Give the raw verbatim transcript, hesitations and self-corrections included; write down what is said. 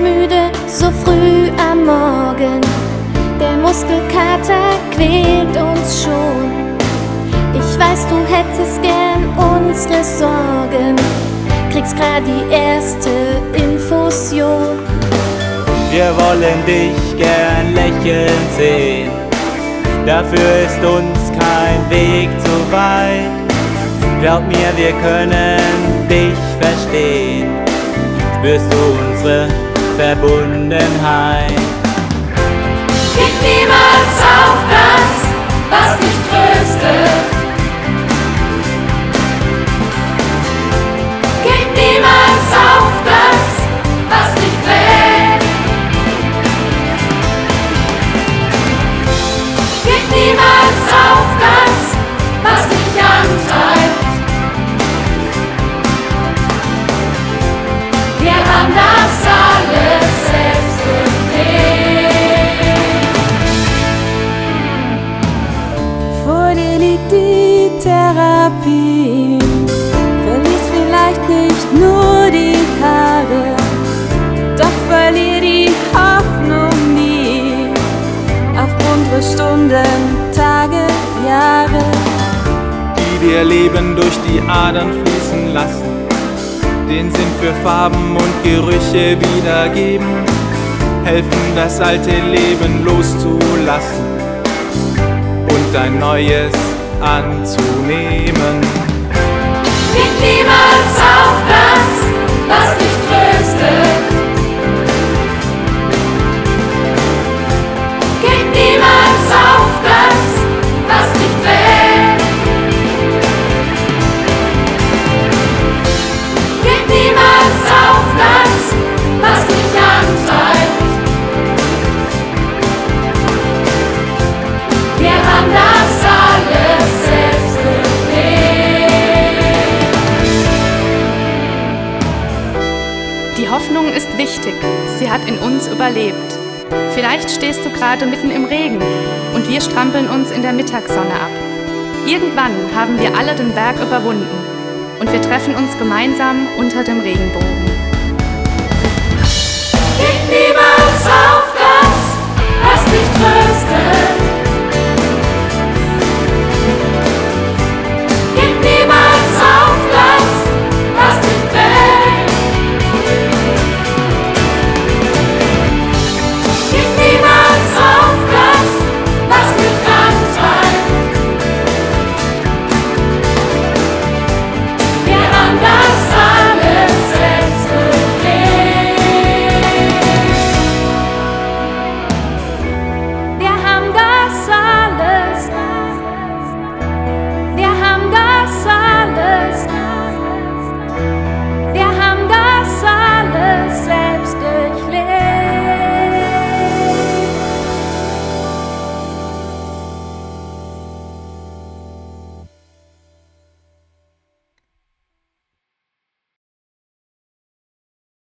müde, so früh am Morgen. Der Muskelkater quält uns schon. Ich weiß, du hättest gern unsere Sorgen, kriegst grad die erste Infusion. Wir wollen dich gern lächeln sehen, dafür ist uns kein Weg zu weit. Glaub mir, wir können dich verstehen, spürst du unsere Verbundenheit. Gib niemals auf das, was dich tröstet. Gib niemals auf das, was dich quält. Gib niemals auf das, was dich antreibt. Wir haben das alles selbst gewählt. Vor dir liegt die Therapie. Verlierst vielleicht nicht nur die Haare, doch verlier die Hoffnung nie. Auf unsere Stunden, Tage, Jahre, die dir Leben durch die Adern fließen lassen, den Sinn für Farben und Gerüche wiedergeben, helfen, das alte Leben loszulassen und ein neues anzunehmen. Gib niemals auf das, was dich tröstet. Gib niemals auf das, was dich quält. Gib niemals auf das, was dich antreibt. Wir haben das alles selbst gewählt. Die Hoffnung ist wichtig, sie hat in uns überlebt. Vielleicht stehst du gerade mitten im Regen und wir strampeln uns in der Mittagssonne ab. Irgendwann haben wir alle den Berg überwunden und wir treffen uns gemeinsam unter dem Regenbogen.